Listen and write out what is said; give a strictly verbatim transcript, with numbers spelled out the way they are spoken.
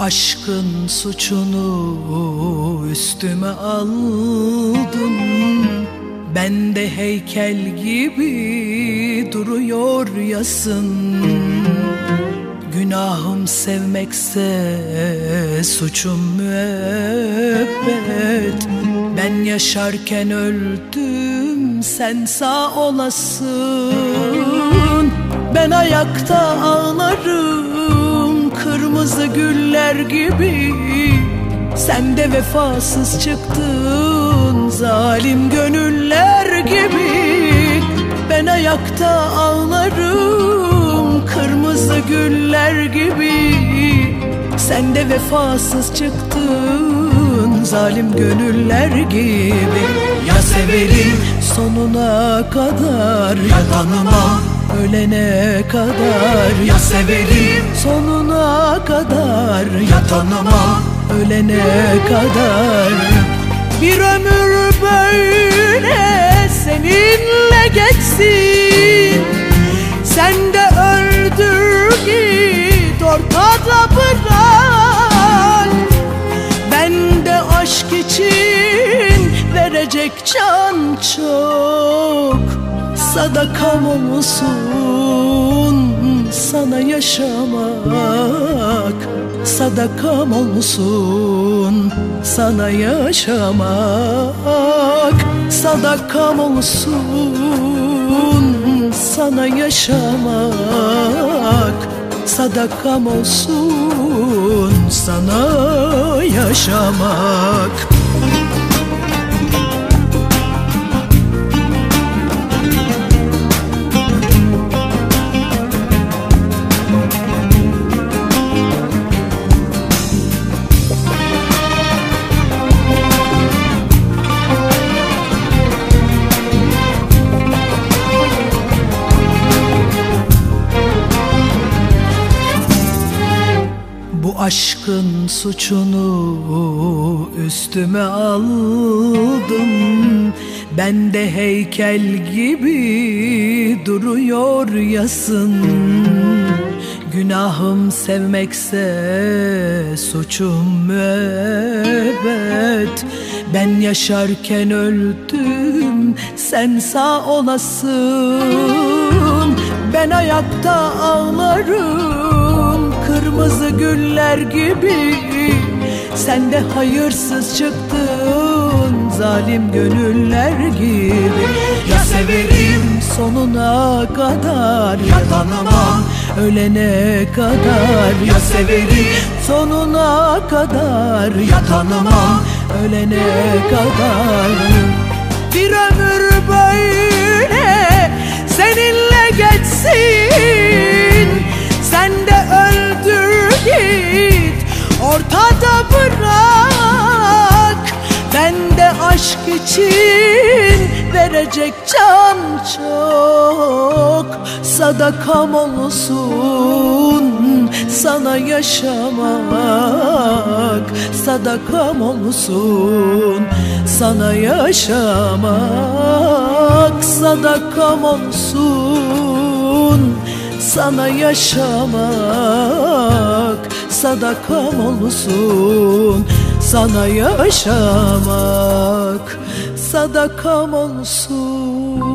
aşkın suçunu üstüme aldım. Ben de heykel gibi duruyor yasın. Günahım sevmekse suçum müebbet. Ben yaşarken öldüm, sen sağ olasın. Ben ayakta ağlarım kırmızı güller gibi. Sen de vefasız çıktın zalim gönüller gibi. Ben ayakta ağlarım kırmızı güller gibi. Sen de vefasız çıktın zalim gönüller gibi. Ya severim sonuna kadar, ya tanımam ölene kadar. Ya severim sonuna kadar, ya tanımam ölene kadar. Bir ömür böyle seninle geçsin. Sen de öldür git, ortada bırak. Ben de aşk için verecek can çok. Sadakam olsun sana yaşamak. Sadakam olsun sana yaşamak. Sadakam olsun sana yaşamak. Sadakam olsun sana yaşamak. Bu aşkın suçunu üstüme aldım. Ben de heykel gibi duruyor yasın. Günahım sevmekse suçum müebbet. Ben yaşarken öldüm, sen sağ olasın. Ben ayakta ağlarım kırmızı güller gibi. Sen de hayırsız çıktın zalim gönüller gibi. Ya severim sonuna kadar, ya tanımam ölene kadar. Ya severim sonuna kadar, ya tanımam ölene kadar. Bir ömür böyle seninle geçsin. Sen de öldür git, ortada bırak. Ben de aşk için verecek can çok. Sadakam olsun sana yaşamak. Sadakam olsun sana yaşamak. Sadakam olsun sana yaşamak. Sadakam olsun sana yaşamak. Sadakam olsun